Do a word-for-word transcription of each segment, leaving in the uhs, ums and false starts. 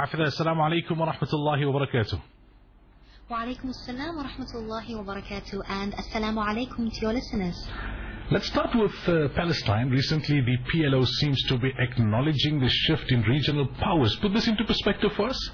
حافظة. السلام عليكم ورحمة الله وبركاته. وعليكم السلام ورحمة الله وبركاته, and assalamu alaikum to your listeners. Let's start with uh, Palestine. Recently, the P L O seems to be acknowledging the shift in regional powers. Put this into perspective for us.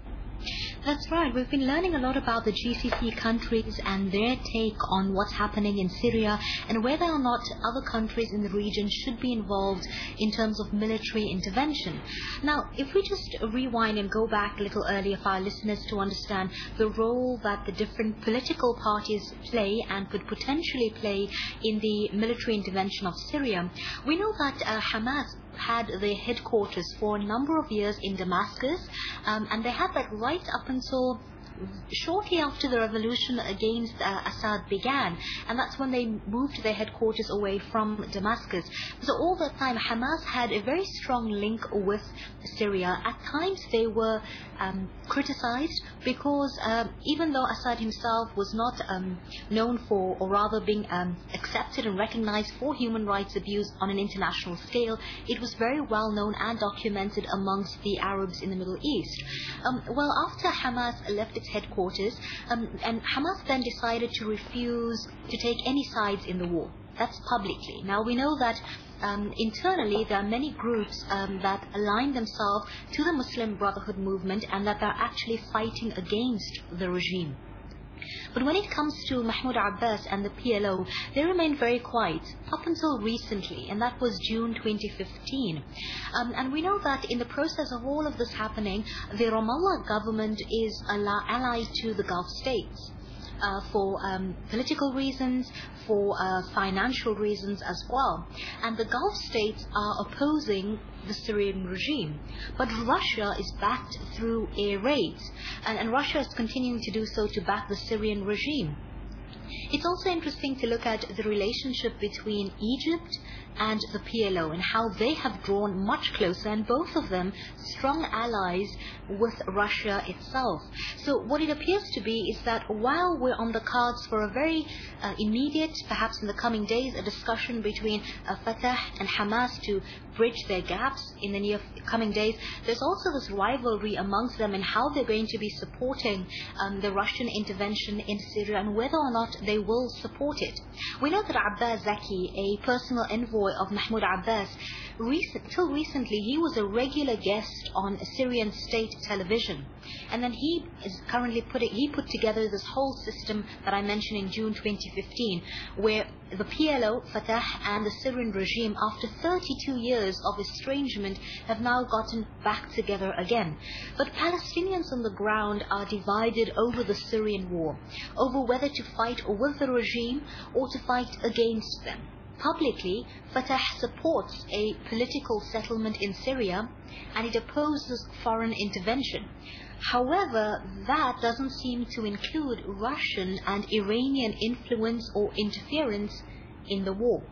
That's right. We've been learning a lot about the G C C countries and their take on what's happening in Syria and whether or not other countries in the region should be involved in terms of military intervention. Now, if we just rewind and go back a little earlier for our listeners to understand the role that the different political parties play and could potentially play in the military intervention of Syria, we know that uh, Hamas had their headquarters for a number of years in Damascus, um, and they had that right up until shortly after the revolution against uh, Assad began, and that's when they moved their headquarters away from Damascus. So all that time Hamas had a very strong link with Syria. At times they were um, criticized because um, even though Assad himself was not um, known for, or rather being um, accepted and recognized for human rights abuse on an international scale, it was very well known and documented amongst the Arabs in the Middle East. Um, well, after Hamas left its headquarters, um, and Hamas then decided to refuse to take any sides in the war. That's publicly. Now we know that um, internally there are many groups um, that align themselves to the Muslim Brotherhood movement and that they're actually fighting against the regime. But when it comes to Mahmoud Abbas and the P L O, they remained very quiet up until recently, and that was June twenty fifteen. Um, and we know that in the process of all of this happening, the Ramallah government is allied to the Gulf states. Uh, for um, political reasons, for uh, financial reasons as well. And the Gulf states are opposing the Syrian regime. But Russia is backed through air raids, and, and Russia is continuing to do so to back the Syrian regime. It's also interesting to look at the relationship between Egypt and the P L O and how they have drawn much closer, and both of them strong allies with Russia itself. So what it appears to be is that while we're on the cards for a very uh, immediate, perhaps in the coming days, a discussion between uh, Fatah and Hamas to bridge their gaps in the near coming days, there's also this rivalry amongst them and how they're going to be supporting um, the Russian intervention in Syria and whether or not they will support it. We know that Abbas Zaki, a personal envoy of Mahmoud Abbas, recent, till recently he was a regular guest on Syrian state television, and then he is currently putting he put together this whole system that I mentioned in June twenty fifteen, where the P L O, Fatah, and the Syrian regime, after thirty-two years of estrangement, have now gotten back together again. But Palestinians on the ground are divided over the Syrian war, over whether to fight with the regime or to fight against them. Publicly, Fatah supports a political settlement in Syria and it opposes foreign intervention. However, that doesn't seem to include Russian and Iranian influence or interference in the war.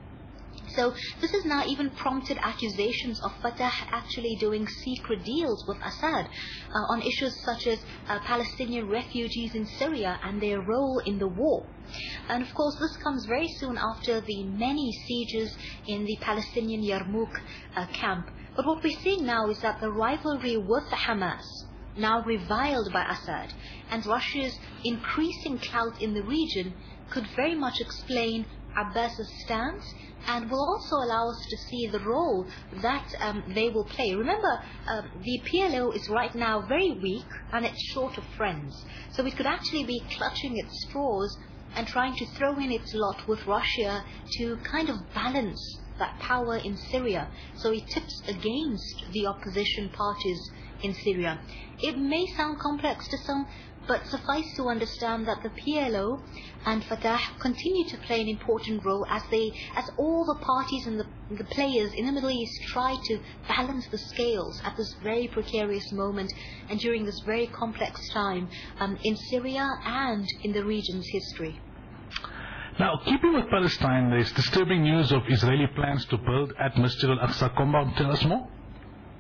So this has now even prompted accusations of Fatah actually doing secret deals with Assad uh, on issues such as uh, Palestinian refugees in Syria and their role in the war. And of course this comes very soon after the many sieges in the Palestinian Yarmouk uh, camp. But what we're seeing now is that the rivalry with Hamas, now reviled by Assad, and Russia's increasing clout in the region could very much explain Abbas's stance and will also allow us to see the role that um, they will play. Remember, uh, the P L O is right now very weak and it's short of friends. So it could actually be clutching its straws and trying to throw in its lot with Russia to kind of balance that power in Syria. So it tips against the opposition parties in Syria. It may sound complex to some, but suffice to understand that the P L O and Fatah continue to play an important role as they, as all the parties and the, the players in the Middle East try to balance the scales at this very precarious moment and during this very complex time um, in Syria and in the region's history. Now, keeping with Palestine, there is disturbing news of Israeli plans to build at Masjid al-Aqsa compound. Tell us more.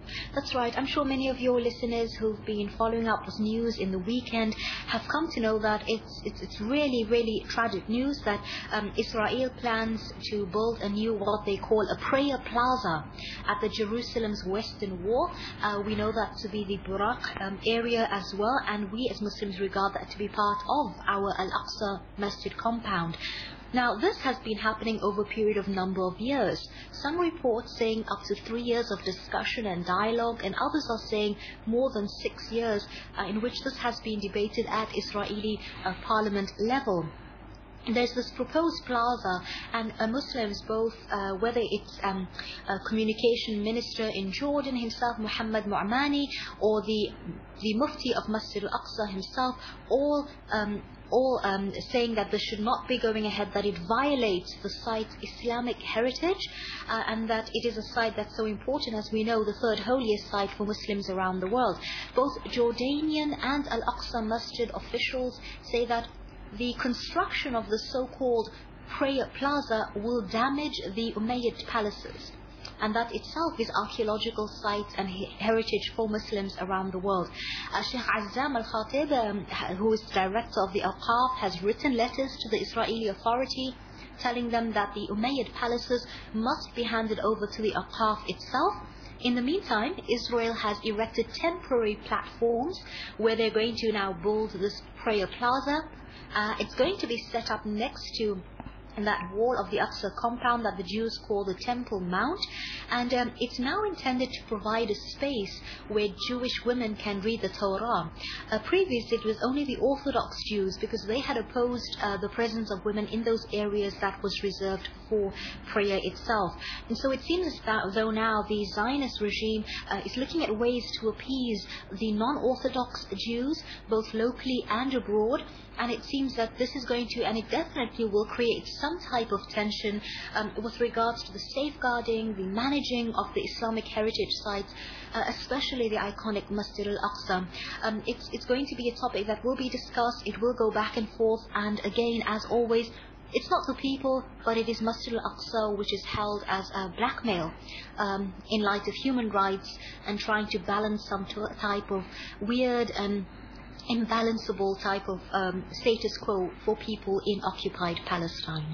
That's right. I'm sure many of your listeners who've been following up this news in the weekend have come to know that it's it's, it's really, really tragic news that um, Israel plans to build a new, what they call a prayer plaza at the Jerusalem's western wall. Uh, we know that to be the Burak um, area as well, and we as Muslims regard that to be part of our Al-Aqsa Masjid compound. Now, this has been happening over a period of number of years. Some reports saying up to three years of discussion and dialogue, and others are saying more than six years uh, in which this has been debated at Israeli uh, parliament level. There's this proposed plaza, and uh, Muslims, both uh, whether it's um, a communication minister in Jordan himself, Muhammad Mu'mani, or the the Mufti of Masjid al-Aqsa himself, all um, all um, saying that this should not be going ahead, that it violates the site's Islamic heritage, uh, and that it is a site that's so important, as we know, the third holiest site for Muslims around the world. Both Jordanian and Al-Aqsa Masjid officials say that the construction of the so-called prayer plaza will damage the Umayyad palaces, and that itself is archaeological sites and heritage for Muslims around the world. Uh, Sheikh Azzam Al-Khatib, um, who is director of the Awqaf, has written letters to the Israeli authority telling them that the Umayyad palaces must be handed over to the Awqaf itself. In the meantime, Israel has erected temporary platforms where they're going to now build this prayer plaza. Uh, it's going to be set up next to that wall of the Aqsa compound that the Jews call the Temple Mount, and um, it's now intended to provide a space where Jewish women can read the Torah. Uh, previously it was only the Orthodox Jews, because they had opposed uh, the presence of women in those areas that was reserved for prayer itself. And so it seems that though now the Zionist regime uh, is looking at ways to appease the non-Orthodox Jews, both locally and abroad, and it seems that this is going to, and it definitely will create some type of tension um, with regards to the safeguarding, the managing of the Islamic heritage sites, uh, especially the iconic Masjid al-Aqsa. Um, it's, it's going to be a topic that will be discussed, it will go back and forth, and again, as always, it's not the people, but it is Masjid al-Aqsa which is held as a blackmail um, in light of human rights and trying to balance some type of weird and imbalanceable type of um, status quo for people in occupied Palestine.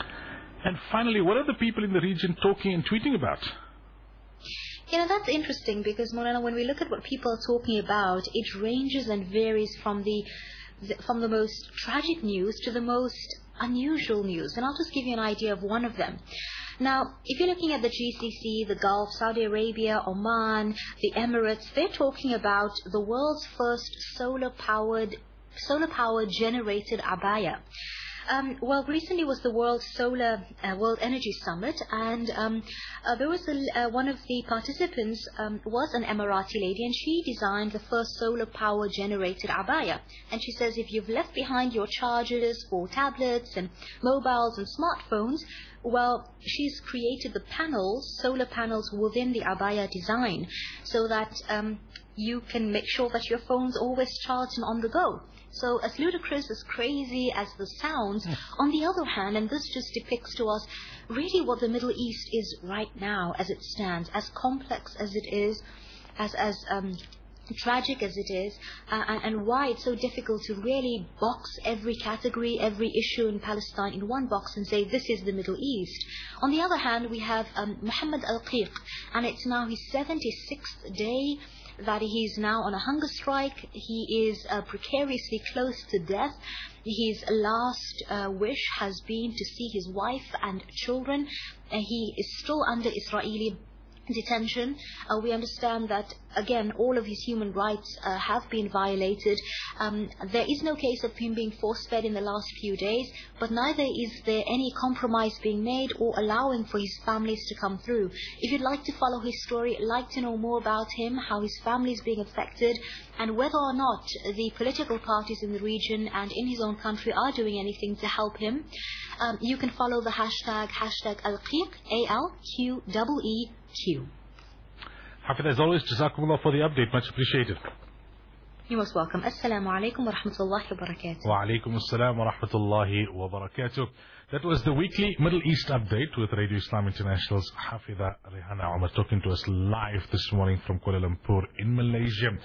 And finally, what are the people in the region talking and tweeting about? You know, that's interesting, because, Maulana, when we look at what people are talking about, it ranges and varies from the, the from the most tragic news to the most unusual news. And I'll just give you an idea of one of them. Now, if you're looking at the G C C, the Gulf, Saudi Arabia, Oman, the Emirates, they're talking about the world's first solar-powered, solar-powered generated abaya. Um, well, recently was the World Solar uh, World Energy Summit, and um, uh, there was a, uh, one of the participants um, was an Emirati lady, and she designed the first solar power generated abaya. And she says, if you've left behind your chargers for tablets and mobiles and smartphones, well, she's created the panels, solar panels within the abaya design, so that um, you can make sure that your phone's always charged and on the go. So as ludicrous, as crazy as this sounds, mm. on the other hand, and this just depicts to us really what the Middle East is right now as it stands, as complex as it is, as as um, tragic as it is, uh, and, and why it's so difficult to really box every category, every issue in Palestine in one box and say this is the Middle East. On the other hand, we have um, Muhammad Al-Qiq, and it's now his seventy-sixth day that he's now on a hunger strike. He is uh, precariously close to death. His last uh, wish has been to see his wife and children. Uh, he is still under Israeli detention. Uh, we understand that, again, all of his human rights uh, have been violated. Um, there is no case of him being force-fed in the last few days, but neither is there any compromise being made or allowing for his families to come through. If you'd like to follow his story, like to know more about him, how his family is being affected, and whether or not the political parties in the region and in his own country are doing anything to help him, um, you can follow the hashtag, hashtag Al-Qiq, A L Q E E Q. Hafid, as always, Jazakumullah for the update. Much appreciated. You're most welcome. Assalamu alaikum wa rahmatullahi wa barakatuh. Wa alaikum assalam wa rahmatullahi wa barakatuh. That was the weekly Middle East update with Radio Islam International's Hafidha Rehana Omar talking to us live this morning from Kuala Lumpur in Malaysia.